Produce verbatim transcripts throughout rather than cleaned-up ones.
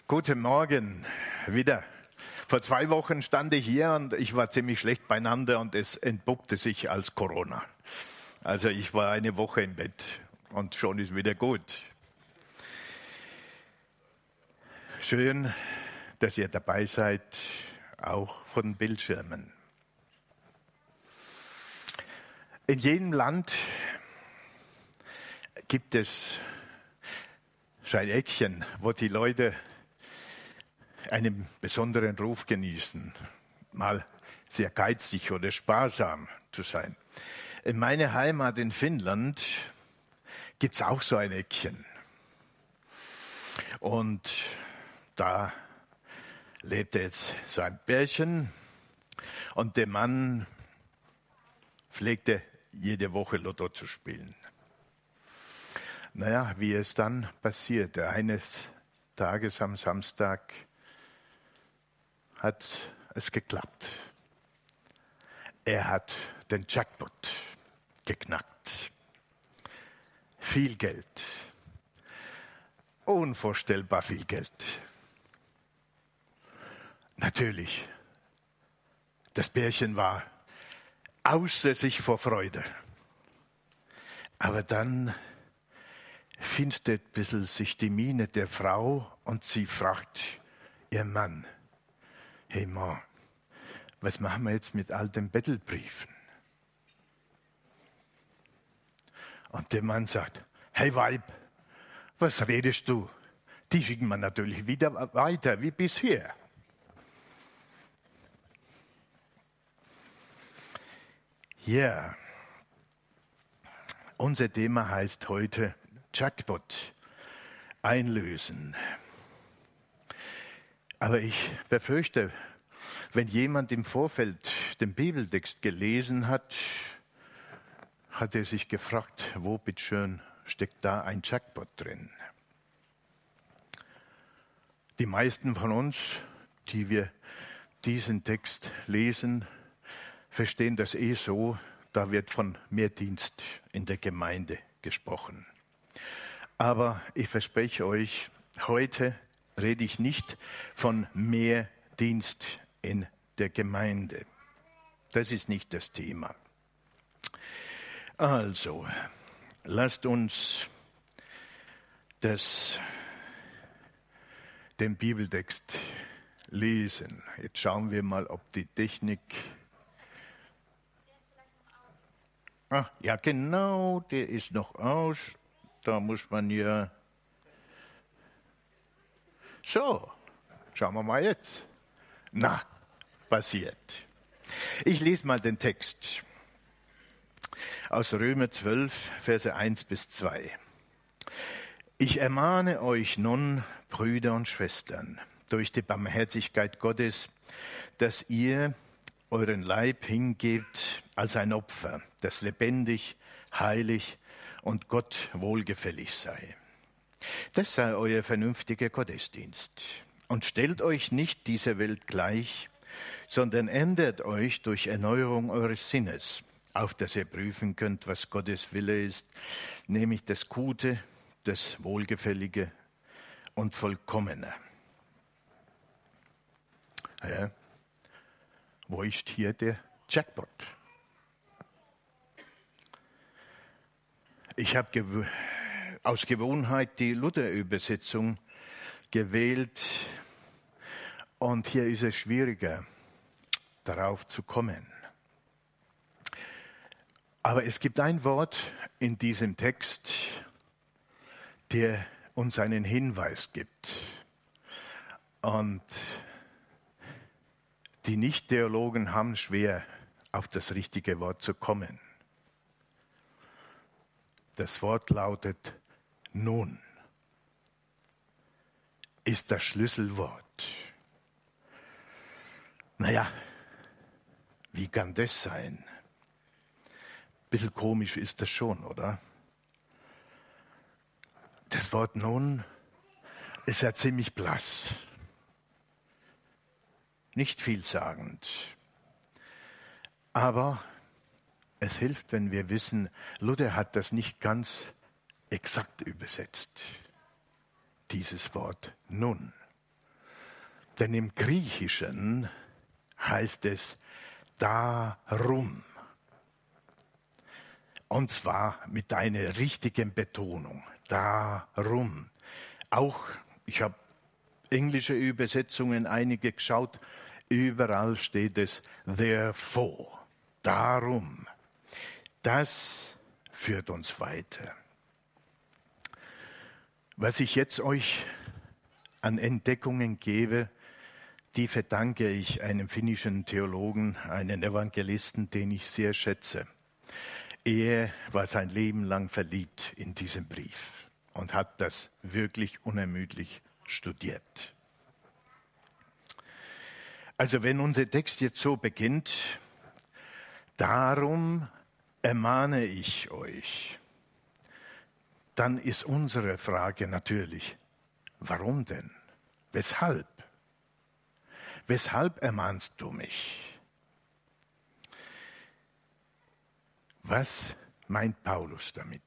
Guten Morgen wieder. Vor zwei Wochen stand ich hier und ich war ziemlich schlecht beieinander und es entpuppte sich als Corona. Also ich war eine Woche im Bett und schon ist wieder gut. Schön, dass ihr dabei seid, auch von Bildschirmen. In jedem Land gibt es so ein Eckchen, wo die Leute einen besonderen Ruf genießen, mal sehr geizig oder sparsam zu sein. In meiner Heimat in Finnland gibt es auch so ein Eckchen. Und da lebte jetzt so ein Pärchen und der Mann pflegte jede Woche Lotto zu spielen. Naja, wie es dann passierte, eines Tages am Samstag hat es geklappt. Er hat den Jackpot geknackt. Viel Geld. Unvorstellbar viel Geld. Natürlich, das Pärchen war außer sich vor Freude. Aber dann finstert ein bisschen sich die Miene der Frau und sie fragt ihr Mann: Hey Mann, was machen wir jetzt mit all den Bettelbriefen? Und der Mann sagt: Hey Weib, was redest du? Die schicken wir natürlich wieder weiter wie bisher. Ja, unser Thema heißt heute Jackpot einlösen. Aber ich befürchte, wenn jemand im Vorfeld den Bibeltext gelesen hat, hat er sich gefragt, wo bitteschön steckt da ein Jackpot drin? Die meisten von uns, die wir diesen Text lesen, verstehen das eh so, da wird von Mehrdienst in der Gemeinde gesprochen. Aber ich verspreche euch, heute rede ich nicht von Mehrdienst in der Gemeinde. Das ist nicht das Thema. Also, lasst uns das, den Bibeltext lesen. Jetzt schauen wir mal, ob die Technik... Ah, ja genau, der ist noch aus. Da muss man ja... So, schauen wir mal jetzt. Na, passiert. Ich lese mal den Text aus Römer zwölf, Verse eins bis zwei. Ich ermahne euch nun, Brüder und Schwestern, durch die Barmherzigkeit Gottes, dass ihr euren Leib hingebt als ein Opfer, das lebendig, heilig und Gott wohlgefällig sei. Das sei euer vernünftiger Gottesdienst. Und stellt euch nicht dieser Welt gleich, sondern ändert euch durch Erneuerung eures Sinnes, auf dass ihr prüfen könnt, was Gottes Wille ist, nämlich das Gute, das Wohlgefällige und Vollkommene. Ja. Wo ist hier der Jackpot? Ich habe gew- aus Gewohnheit die Luther-Übersetzung gewählt und hier ist es schwieriger, darauf zu kommen. Aber es gibt ein Wort in diesem Text, der uns einen Hinweis gibt. Und die Nicht-Theologen haben schwer, auf das richtige Wort zu kommen. Das Wort lautet nun. Ist das Schlüsselwort. Naja, wie kann das sein? Ein bisschen komisch ist das schon, oder? Das Wort nun ist ja ziemlich blass. Nicht vielsagend. Aber es hilft, wenn wir wissen, Luther hat das nicht ganz exakt übersetzt, dieses Wort nun. Denn im Griechischen heißt es darum. Und zwar mit einer richtigen Betonung. Darum. Auch, ich habe englische Übersetzungen, einige geschaut, überall steht es therefore. Darum. Das führt uns weiter. Was ich jetzt euch an Entdeckungen gebe, die verdanke ich einem finnischen Theologen, einem Evangelisten, den ich sehr schätze. Er war sein Leben lang verliebt in diesen Brief und hat das wirklich unermüdlich studiert. Also wenn unser Text jetzt so beginnt, darum ermahne ich euch, dann ist unsere Frage natürlich, warum denn? Weshalb? Weshalb ermahnst du mich? Was meint Paulus damit?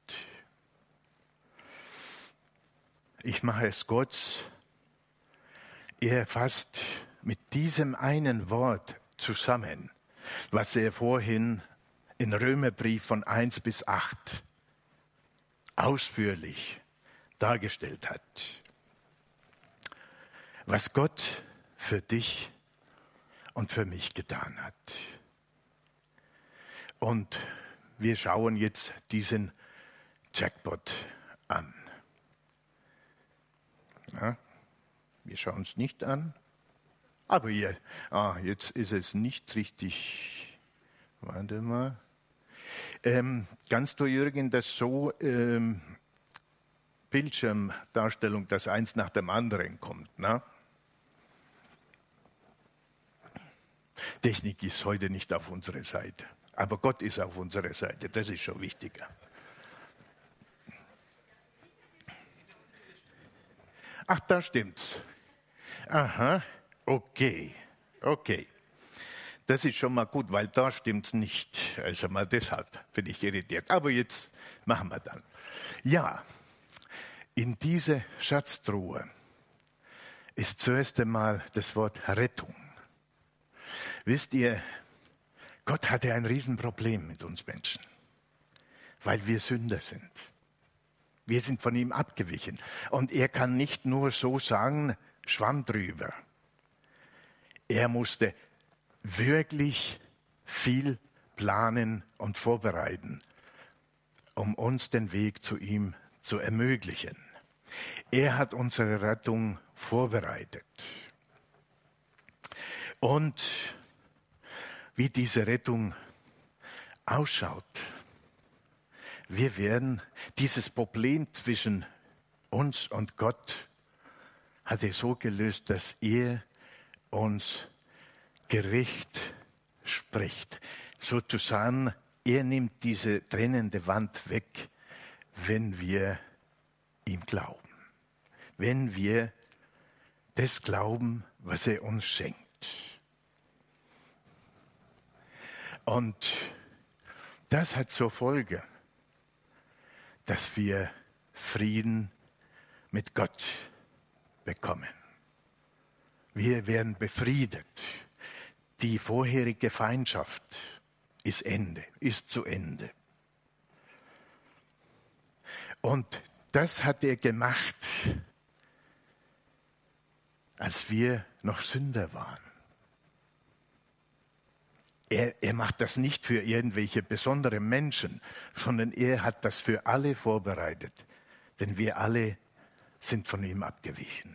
Ich mache es kurz. Er fasst mit diesem einen Wort zusammen, was er vorhin in Römerbrief von eins bis acht ausführlich dargestellt hat. Was Gott für dich und für mich getan hat. Und wir schauen jetzt diesen Jackpot an. Ja, wir schauen es nicht an. Aber hier, ah, jetzt ist es nicht richtig. Warte mal. Ähm, kannst du, Jürgen, das so ähm, Bildschirmdarstellung, dass eins nach dem anderen kommt, ne? Technik ist heute nicht auf unserer Seite, aber Gott ist auf unserer Seite, das ist schon wichtiger. Ach, da stimmt's. Aha, okay, okay. Das ist schon mal gut, weil da stimmt's nicht. Also mal deshalb bin ich irritiert. Aber jetzt machen wir dann. Ja, in diese Schatztruhe ist zuerst einmal das Wort Rettung. Wisst ihr, Gott hatte ein Riesenproblem mit uns Menschen, weil wir Sünder sind. Wir sind von ihm abgewichen. Und er kann nicht nur so sagen, Schwamm drüber. Er musste wirklich viel planen und vorbereiten, um uns den Weg zu ihm zu ermöglichen. Er hat unsere Rettung vorbereitet. Und wie diese Rettung ausschaut, wir werden dieses Problem zwischen uns und Gott hat er so gelöst, dass er uns Gericht spricht. Sozusagen, er nimmt diese trennende Wand weg, wenn wir ihm glauben. Wenn wir das glauben, was er uns schenkt. Und das hat zur Folge, dass wir Frieden mit Gott bekommen. Wir werden befriedet. Die vorherige Feindschaft ist Ende, ist zu Ende. Und das hat er gemacht, als wir noch Sünder waren. Er, er macht das nicht für irgendwelche besonderen Menschen, sondern er hat das für alle vorbereitet. Denn wir alle sind von ihm abgewichen.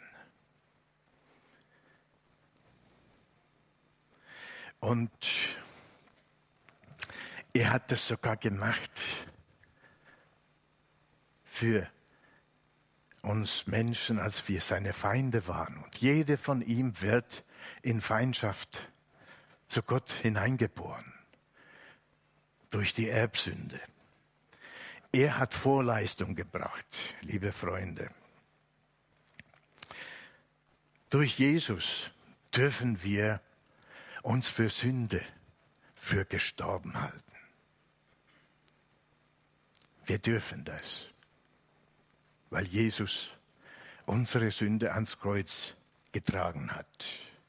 Und er hat das sogar gemacht für uns Menschen, als wir seine Feinde waren. Und jeder von ihm wird in Feindschaft zu Gott hineingeboren. Durch die Erbsünde. Er hat Vorleistung gebracht, liebe Freunde. Durch Jesus dürfen wir uns für Sünde für gestorben halten. Wir dürfen das, weil Jesus unsere Sünde ans Kreuz getragen hat.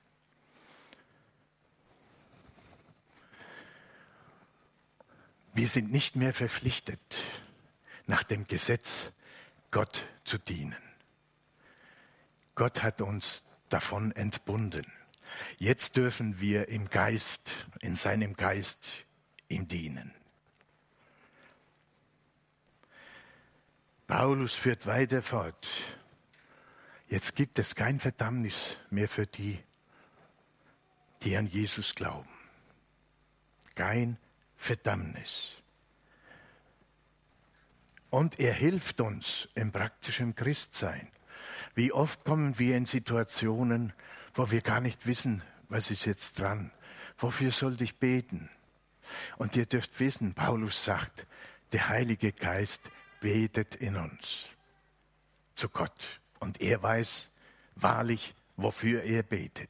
Wir sind nicht mehr verpflichtet, nach dem Gesetz Gott zu dienen. Gott hat uns davon entbunden. Jetzt dürfen wir im Geist, in seinem Geist ihm dienen. Paulus führt weiter fort. Jetzt gibt es kein Verdammnis mehr für die, die an Jesus glauben. Kein Verdammnis. Und er hilft uns im praktischen Christsein. Wie oft kommen wir in Situationen, wo wir gar nicht wissen, was ist jetzt dran? Wofür sollte ich beten? Und ihr dürft wissen, Paulus sagt, der Heilige Geist betet in uns zu Gott. Und er weiß wahrlich, wofür er betet.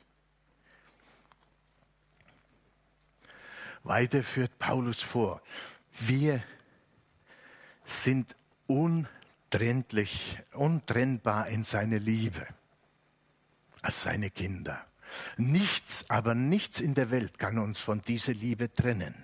Weiter führt Paulus vor, wir sind untrennlich, untrennbar in seine Liebe als seine Kinder. Nichts, aber nichts in der Welt kann uns von dieser Liebe trennen.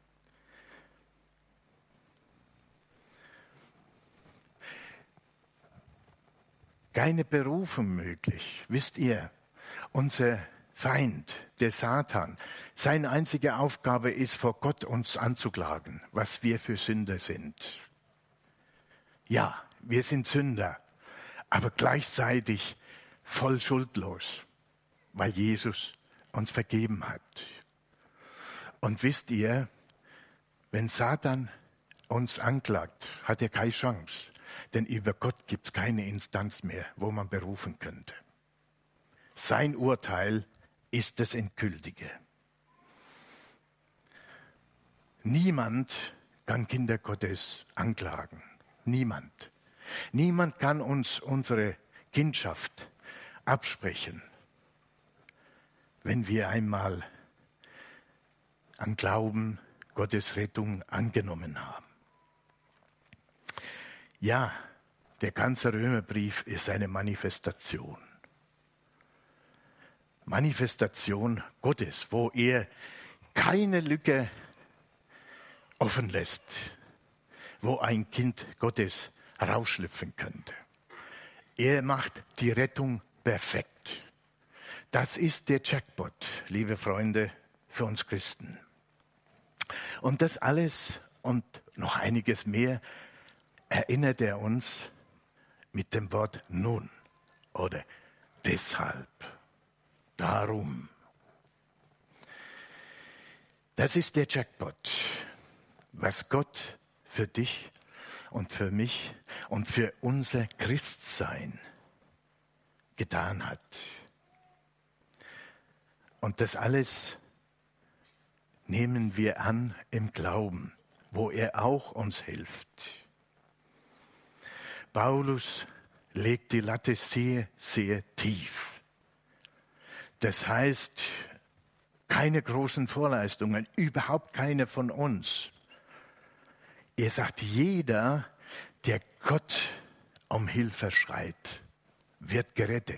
Keine Berufung möglich, wisst ihr, unser Feind, der Satan, seine einzige Aufgabe ist, vor Gott uns anzuklagen, was wir für Sünder sind. Ja, wir sind Sünder, aber gleichzeitig voll schuldlos, weil Jesus uns vergeben hat. Und wisst ihr, wenn Satan uns anklagt, hat er keine Chance, denn über Gott gibt es keine Instanz mehr, wo man berufen könnte. Sein Urteil ist das Endgültige. Niemand kann Kinder Gottes anklagen. Niemand. Niemand kann uns unsere Kindschaft absprechen, wenn wir einmal an Glauben Gottes Rettung angenommen haben. Ja, der ganze Römerbrief ist eine Manifestation. Manifestation Gottes, wo er keine Lücke offen lässt, wo ein Kind Gottes rausschlüpfen könnte. Er macht die Rettung perfekt. Das ist der Jackpot, liebe Freunde, für uns Christen. Und das alles und noch einiges mehr erinnert er uns mit dem Wort nun oder deshalb, darum. Das ist der Jackpot, was Gott für dich und für mich und für unser Christsein getan hat. Und das alles nehmen wir an im Glauben, wo er auch uns hilft. Paulus legt die Latte sehr, sehr tief. Das heißt, keine großen Vorleistungen, überhaupt keine von uns. Er sagt, jeder, der Gott um Hilfe schreit, wird gerettet.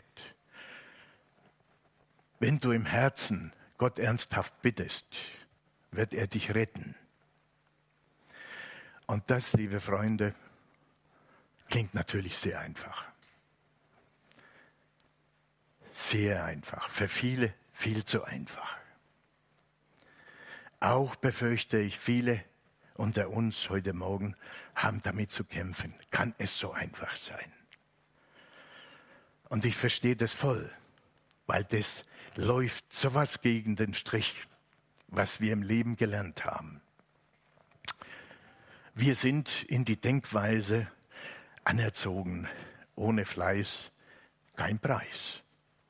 Wenn du im Herzen Gott ernsthaft bittest, wird er dich retten. Und das, liebe Freunde, klingt natürlich sehr einfach. Sehr einfach. Für viele viel zu einfach. Auch befürchte ich, viele unter uns heute Morgen haben damit zu kämpfen. Kann es so einfach sein? Und ich verstehe das voll, weil das läuft sowas gegen den Strich, was wir im Leben gelernt haben. Wir sind in die Denkweise anerzogen, ohne Fleiß kein Preis.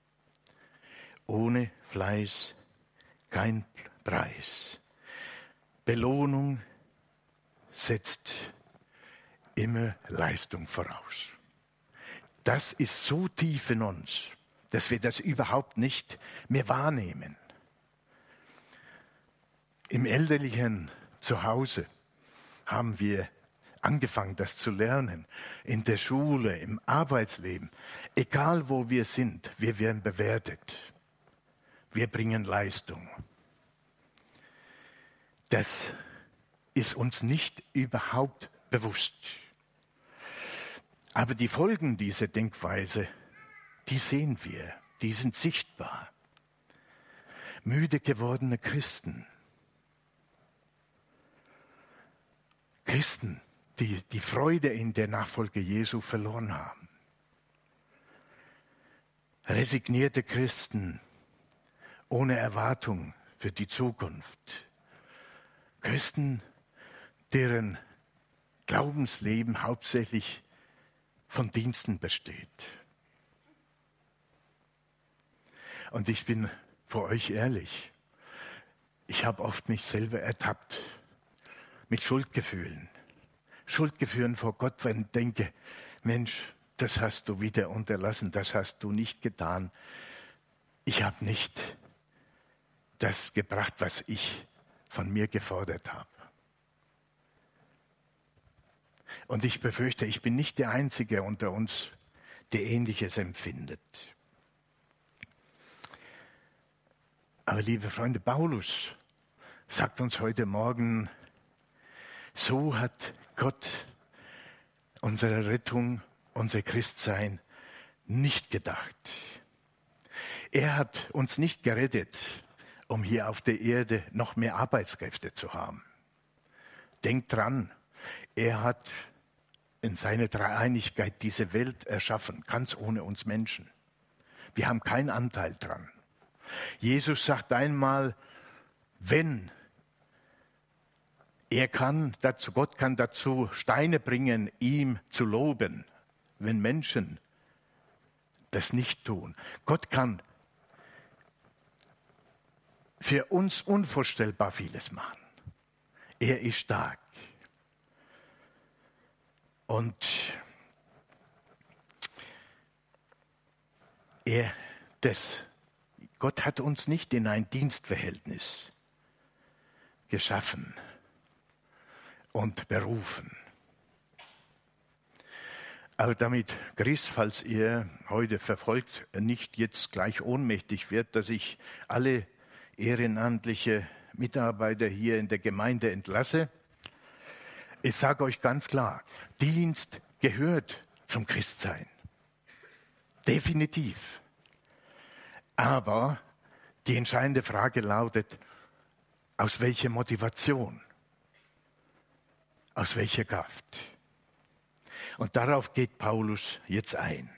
Ohne Fleiß kein Preis. Belohnung setzt immer Leistung voraus. Das ist so tief in uns, dass wir das überhaupt nicht mehr wahrnehmen. Im elterlichen Zuhause haben wir angefangen, das zu lernen, in der Schule, im Arbeitsleben, egal wo wir sind, wir werden bewertet. Wir bringen Leistung. Das ist uns nicht überhaupt bewusst. Aber die Folgen dieser Denkweise, die sehen wir, die sind sichtbar. Müde gewordene Christen. Christen, die die Freude in der Nachfolge Jesu verloren haben. Resignierte Christen ohne Erwartung für die Zukunft. Christen, deren Glaubensleben hauptsächlich von Diensten besteht. Und ich bin vor euch ehrlich, ich habe oft mich selber ertappt mit Schuldgefühlen. Schuldgefühlen vor Gott, wenn ich denke, Mensch, das hast du wieder unterlassen, das hast du nicht getan. Ich habe nicht das gebracht, was ich von mir gefordert habe. Und ich befürchte, ich bin nicht der Einzige unter uns, der Ähnliches empfindet. Aber liebe Freunde, Paulus sagt uns heute Morgen, so hat Gott unsere Rettung, unser Christsein nicht gedacht. Er hat uns nicht gerettet, um hier auf der Erde noch mehr Arbeitskräfte zu haben. Denkt dran, er hat in seiner Dreieinigkeit diese Welt erschaffen, ganz ohne uns Menschen. Wir haben keinen Anteil dran. Jesus sagt einmal, wenn er kann dazu, Gott kann dazu Steine bringen, ihm zu loben, wenn Menschen das nicht tun. Gott kann für uns unvorstellbar vieles machen. Er ist stark. Und er, das, Gott hat uns nicht in ein Dienstverhältnis geschaffen und berufen. Aber damit Chris, falls ihr heute verfolgt, nicht jetzt gleich ohnmächtig wird, dass ich alle ehrenamtliche Mitarbeiter hier in der Gemeinde entlasse. Ich sage euch ganz klar, Dienst gehört zum Christsein. Definitiv. Aber die entscheidende Frage lautet, aus welcher Motivation? Aus welcher Kraft? Und darauf geht Paulus jetzt ein.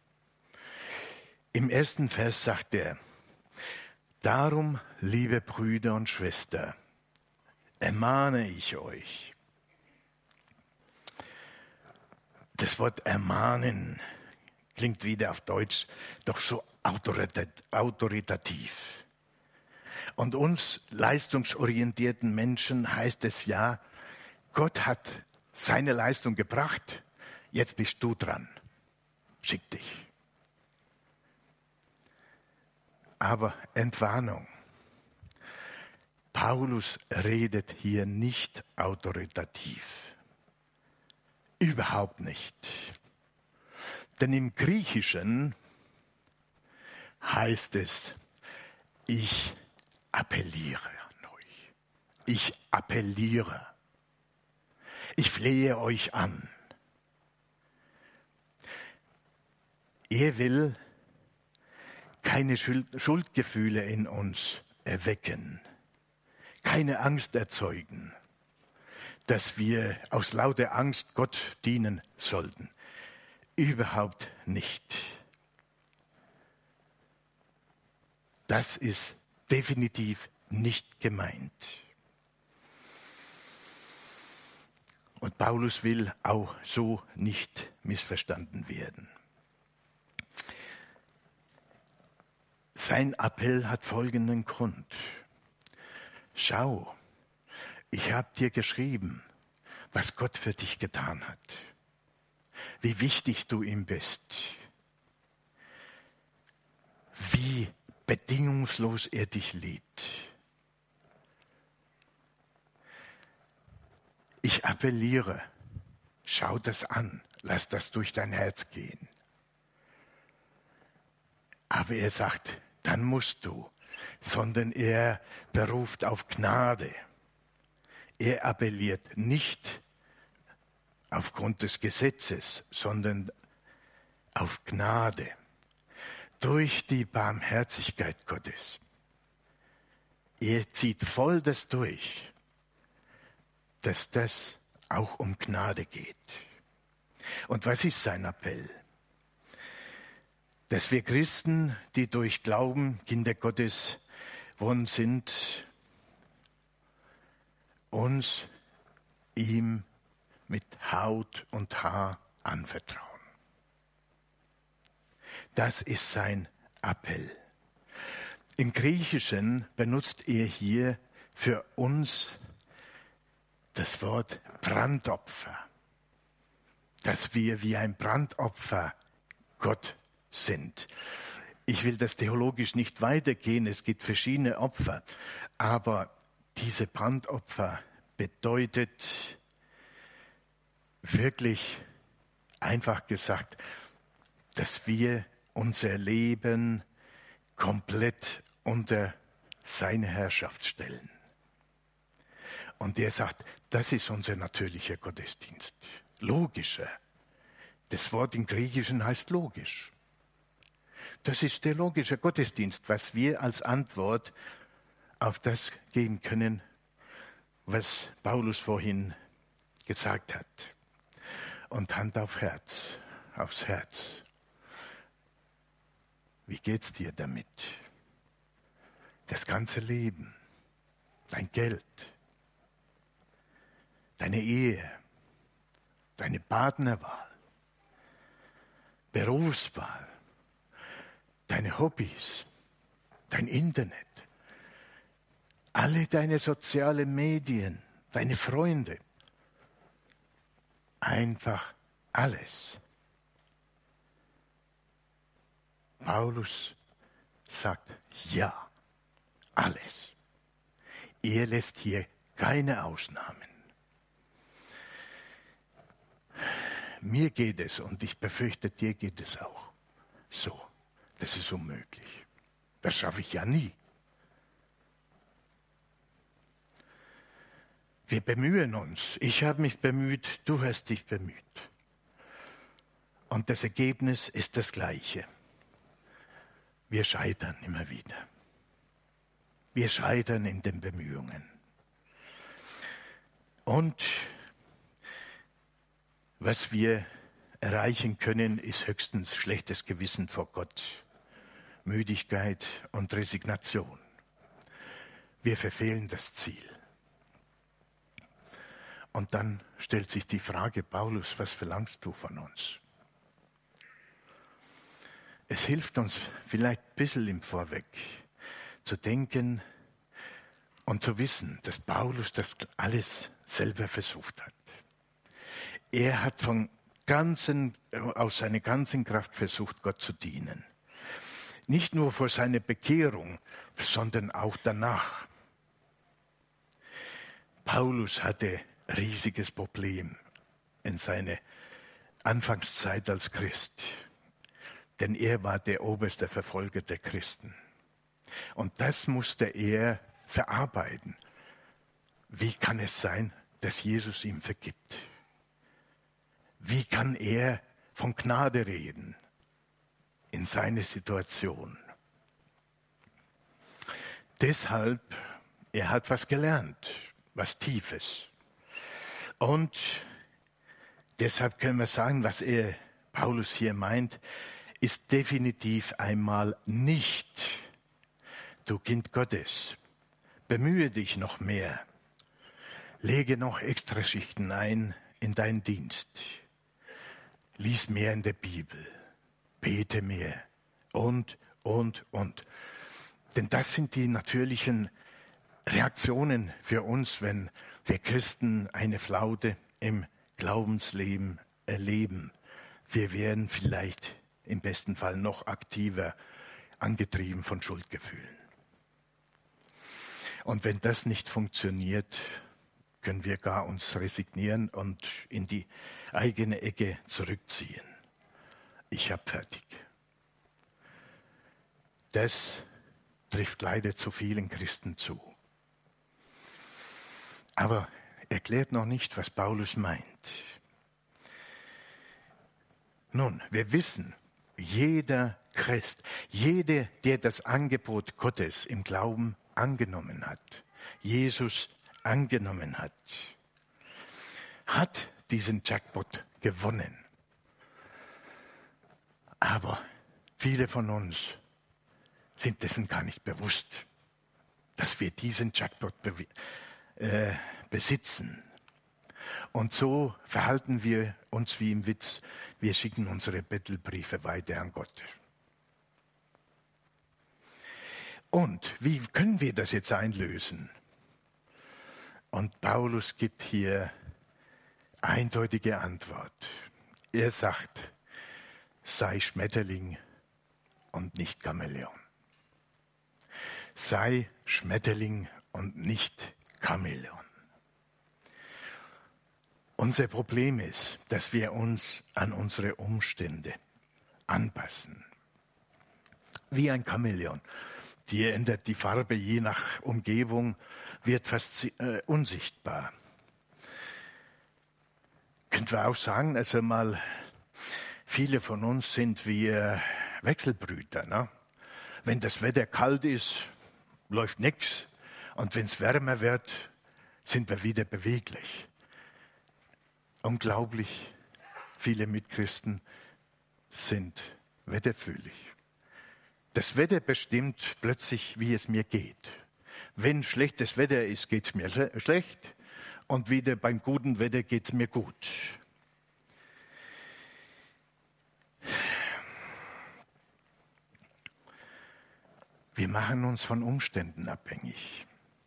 Im ersten Vers sagt er, darum, liebe Brüder und Schwestern, ermahne ich euch. Das Wort ermahnen klingt wieder auf Deutsch doch so autoritativ. Und uns leistungsorientierten Menschen heißt es ja, Gott hat seine Leistung gebracht, jetzt bist du dran. Schick dich. Aber Entwarnung. Paulus redet hier nicht autoritativ. Überhaupt nicht. Denn im Griechischen heißt es, ich appelliere an euch. Ich appelliere. Ich flehe euch an. Er will keine Schuldgefühle in uns erwecken, keine Angst erzeugen, dass wir aus lauter Angst Gott dienen sollten. Überhaupt nicht. Das ist definitiv nicht gemeint. Und Paulus will auch so nicht missverstanden werden. Sein Appell hat folgenden Grund. Schau, ich habe dir geschrieben, was Gott für dich getan hat. Wie wichtig du ihm bist. Wie bedingungslos er dich liebt. Ich appelliere schau das an, lass das durch dein Herz gehen. Aber er sagt, dann musst du, sondern er beruft auf Gnade. Er appelliert nicht aufgrund des Gesetzes, sondern auf Gnade. Durch die Barmherzigkeit Gottes. Er zieht voll das durch, dass das auch um Gnade geht. Und was ist sein Appell? Dass wir Christen, die durch Glauben Kinder Gottes worden sind, uns ihm mit Haut und Haar anvertrauen. Das ist sein Appell. Im Griechischen benutzt er hier für uns das Wort Brandopfer, dass wir wie ein Brandopfer Gott sind. Ich will das theologisch nicht weitergehen, es gibt verschiedene Opfer, aber diese Brandopfer bedeutet wirklich einfach gesagt, dass wir unser Leben komplett unter seine Herrschaft stellen. Und er sagt, das ist unser natürlicher Gottesdienst. Logischer. Das Wort im Griechischen heißt logisch. Das ist der logische Gottesdienst, was wir als Antwort auf das geben können, was Paulus vorhin gesagt hat. Und Hand auf Herz, aufs Herz. Wie geht's dir damit? Das ganze Leben, dein Geld, deine Ehe, deine Partnerwahl, Berufswahl, deine Hobbys, dein Internet, alle deine sozialen Medien, deine Freunde, einfach alles. Paulus sagt ja, alles. Er lässt hier keine Ausnahmen. Mir geht es, und ich befürchte, dir geht es auch so. Das ist unmöglich. Das schaffe ich ja nie. Wir bemühen uns. Ich habe mich bemüht, du hast dich bemüht. Und das Ergebnis ist das gleiche. Wir scheitern immer wieder. Wir scheitern in den Bemühungen. Und was wir erreichen können, ist höchstens schlechtes Gewissen vor Gott, Müdigkeit und Resignation. Wir verfehlen das Ziel. Und dann stellt sich die Frage, Paulus, was verlangst du von uns? Es hilft uns vielleicht ein bisschen im Vorweg zu denken und zu wissen, dass Paulus das alles selber versucht hat. Er hat von ganzen, aus seiner ganzen Kraft versucht, Gott zu dienen. Nicht nur vor seiner Bekehrung, sondern auch danach. Paulus hatte ein riesiges Problem in seiner Anfangszeit als Christ. Denn er war der oberste Verfolger der Christen. Und das musste er verarbeiten. Wie kann es sein, dass Jesus ihm vergibt? Wie kann er von Gnade reden in seiner Situation? Deshalb, er hat was gelernt, was Tiefes. Und deshalb können wir sagen, was er, Paulus hier meint, ist definitiv einmal nicht, du Kind Gottes, bemühe dich noch mehr, lege noch Extraschichten ein in deinen Dienst, lies mehr in der Bibel, bete mehr und, und, und. Denn das sind die natürlichen Reaktionen für uns, wenn wir Christen eine Flaute im Glaubensleben erleben. Wir werden vielleicht im besten Fall noch aktiver angetrieben von Schuldgefühlen. Und wenn das nicht funktioniert, können wir gar uns resignieren und in die eigene Ecke zurückziehen. Ich hab fertig. Das trifft leider zu vielen Christen zu. Aber erklärt noch nicht, was Paulus meint. Nun, wir wissen, jeder Christ, jeder, der das Angebot Gottes im Glauben angenommen hat, Jesus angenommen hat, hat diesen Jackpot gewonnen. Aber viele von uns sind dessen gar nicht bewusst, dass wir diesen Jackpot be- äh, besitzen. Und so verhalten wir uns wie im Witz. Wir schicken unsere Bettelbriefe weiter an Gott. Und wie können wir das jetzt einlösen? Und Paulus gibt hier eindeutige Antwort. Er sagt, sei Schmetterling und nicht Chamäleon. Sei Schmetterling und nicht Chamäleon. Unser Problem ist, dass wir uns an unsere Umstände anpassen. Wie ein Chamäleon. Die ändert die Farbe je nach Umgebung, wird fast äh, unsichtbar. Könnten wir auch sagen, also mal, viele von uns sind wir Wechselbrüter. Ne? Wenn das Wetter kalt ist, läuft nichts. Und wenn es wärmer wird, sind wir wieder beweglich. Unglaublich, viele Mitchristen sind wetterfühlig. Das Wetter bestimmt plötzlich, wie es mir geht. Wenn schlechtes Wetter ist, geht es mir schlecht. Und wieder beim guten Wetter geht es mir gut. Wir machen uns von Umständen abhängig.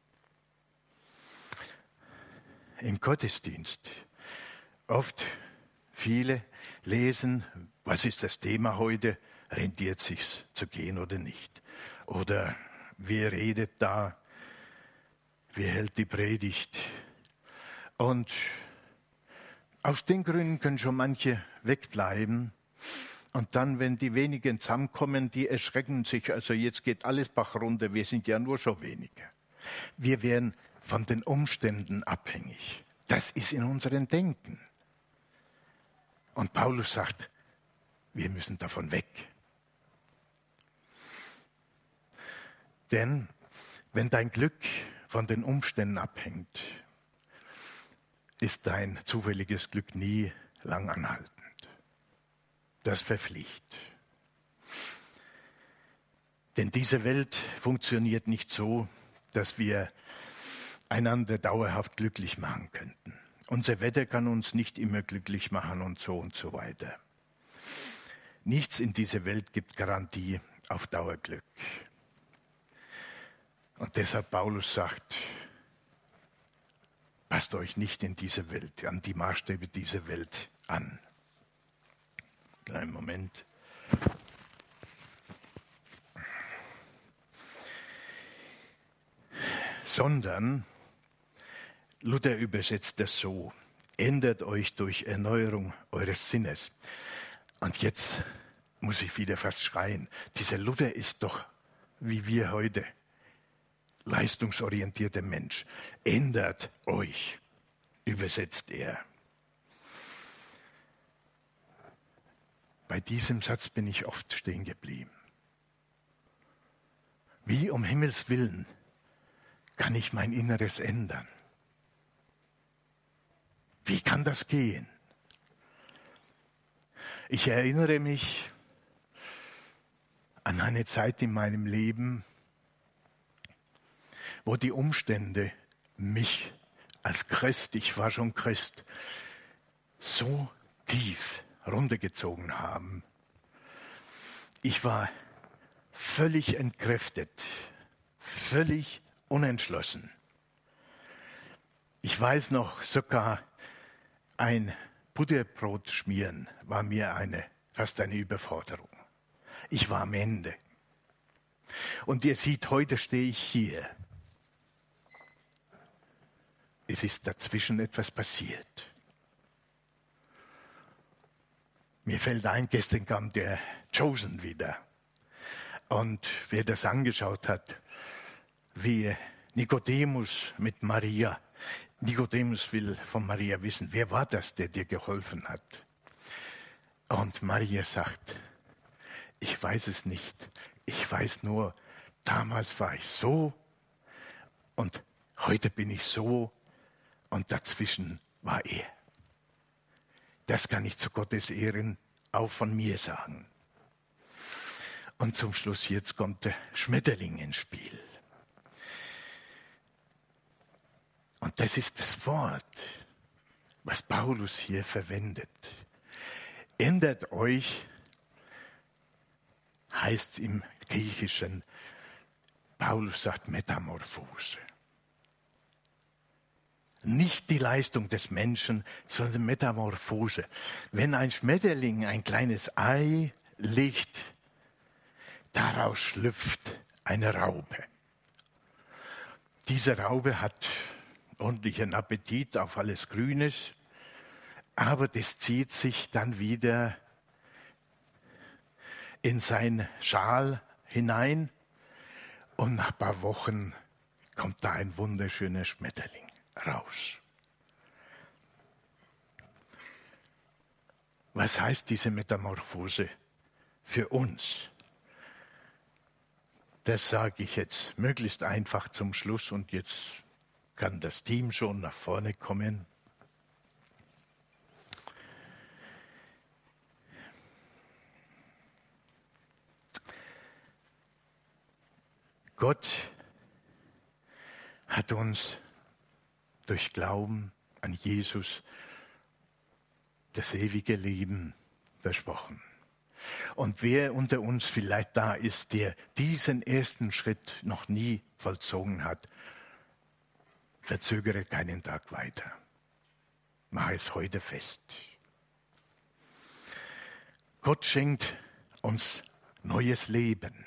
Im Gottesdienst oft viele lesen, was ist das Thema heute? Rentiert sich's zu gehen oder nicht? Oder wer redet da? Wer hält die Predigt? Und aus den Gründen können schon manche wegbleiben. Und dann, wenn die wenigen zusammenkommen, die erschrecken sich. Also jetzt geht alles Bach runter, wir sind ja nur schon wenige. Wir werden von den Umständen abhängig. Das ist in unserem Denken. Und Paulus sagt, wir müssen davon weg. Denn wenn dein Glück von den Umständen abhängt, ist dein zufälliges Glück nie lang anhaltend. Das verfliegt. Denn diese Welt funktioniert nicht so, dass wir einander dauerhaft glücklich machen könnten. Unser Wetter kann uns nicht immer glücklich machen und so und so weiter. Nichts in dieser Welt gibt Garantie auf Dauerglück. Und deshalb Paulus sagt, passt euch nicht in diese Welt, an die Maßstäbe dieser Welt an. Kleinen Moment. Sondern, Luther übersetzt das so, ändert euch durch Erneuerung eures Sinnes. Und jetzt muss ich wieder fast schreien, dieser Luther ist doch, wie wir heute, leistungsorientierter Mensch. Ändert euch, übersetzt er. Bei diesem Satz bin ich oft stehen geblieben. Wie um Himmels Willen kann ich mein Inneres ändern? Wie kann das gehen? Ich erinnere mich an eine Zeit in meinem Leben, wo die Umstände mich als Christ, ich war schon Christ, so tief runtergezogen haben. Ich war völlig entkräftet, völlig unentschlossen. Ich weiß noch, sogar ein Butterbrot schmieren war mir eine, fast eine Überforderung. Ich war am Ende. Und ihr seht, heute stehe ich hier. es ist dazwischen etwas passiert. Mir fällt ein, gestern kam der Chosen wieder. Und wer das angeschaut hat, wie Nikodemus mit Maria, Nikodemus will von Maria wissen, wer war das, der dir geholfen hat? Und Maria sagt, ich weiß es nicht. Ich weiß nur, damals war ich so und heute bin ich so und dazwischen war er. Das kann ich zu Gottes Ehren auch von mir sagen. Und zum Schluss jetzt kommt der Schmetterling ins Spiel. Und das ist das Wort, was Paulus hier verwendet. Ändert euch, heißt es im Griechischen, Paulus sagt Metamorphose. Nicht die Leistung des Menschen, sondern Metamorphose. Wenn ein Schmetterling ein kleines Ei legt, daraus schlüpft eine Raupe. Diese Raupe hat ordentlichen Appetit auf alles Grünes, aber das zieht sich dann wieder in sein Schal hinein und nach ein paar Wochen kommt da ein wunderschöner Schmetterling raus. Was heißt diese Metamorphose für uns? Das sage ich jetzt möglichst einfach zum Schluss und jetzt kann das Team schon nach vorne kommen. Gott hat uns durch Glauben an Jesus das ewige Leben versprochen. Und wer unter uns vielleicht da ist, der diesen ersten Schritt noch nie vollzogen hat, verzögere keinen Tag weiter. Mache es heute fest. Gott schenkt uns neues Leben.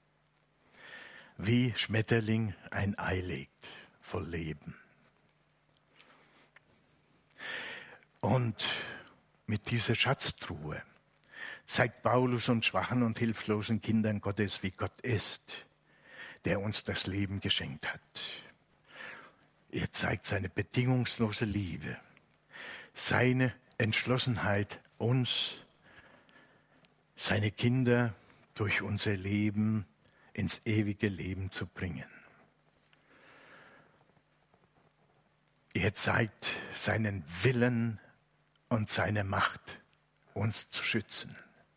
Wie Schmetterling ein Ei legt, voll Leben. Und mit dieser Schatztruhe zeigt Paulus uns schwachen und hilflosen Kindern Gottes, wie Gott ist, der uns das Leben geschenkt hat. Er zeigt seine bedingungslose Liebe, seine Entschlossenheit, uns, seine Kinder durch unser Leben ins ewige Leben zu bringen. Er zeigt seinen Willen und seine Macht, uns zu schützen.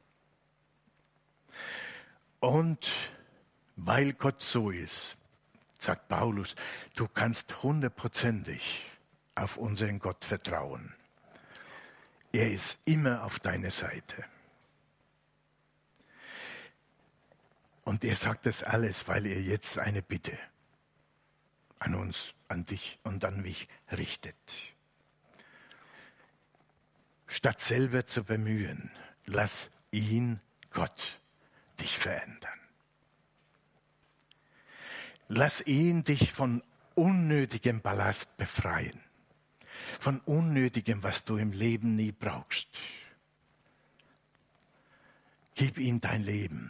Und weil Gott so ist, sagt Paulus, du kannst hundertprozentig auf unseren Gott vertrauen. Er ist immer auf deiner Seite. Und er sagt das alles, weil er jetzt eine Bitte an uns, an dich und an mich richtet. Statt selber zu bemühen, lass ihn, Gott, dich verändern. Lass ihn dich von unnötigem Ballast befreien, von unnötigem, was du im Leben nie brauchst. Gib ihm dein Leben.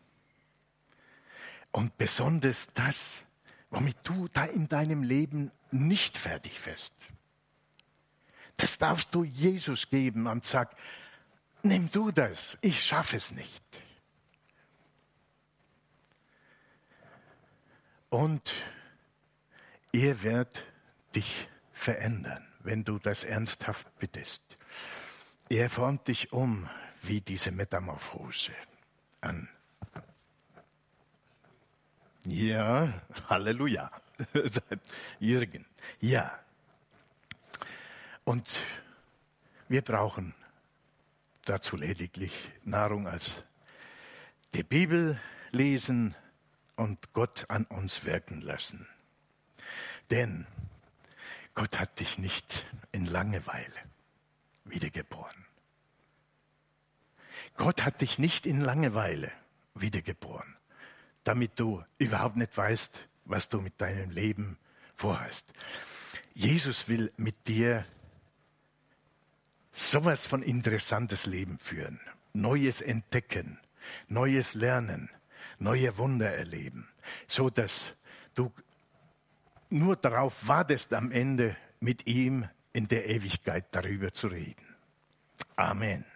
Und besonders das, womit du da in deinem Leben nicht fertig wirst. Das darfst du Jesus geben und sag, nimm du das, ich schaffe es nicht. Und er wird dich verändern, wenn du das ernsthaft bittest. Er formt dich um wie diese Metamorphose an. Ja, Halleluja. Jürgen, ja. Und wir brauchen dazu lediglich Nahrung als die Bibel lesen und Gott an uns wirken lassen. Denn Gott hat dich nicht in Langeweile wiedergeboren. Gott hat dich nicht in Langeweile wiedergeboren, damit du überhaupt nicht weißt, was du mit deinem Leben vorhast. Jesus will mit dir sowas von interessantes Leben führen. Neues entdecken, Neues lernen, neue Wunder erleben. So dass du nur darauf wartest, am Ende mit ihm in der Ewigkeit darüber zu reden. Amen.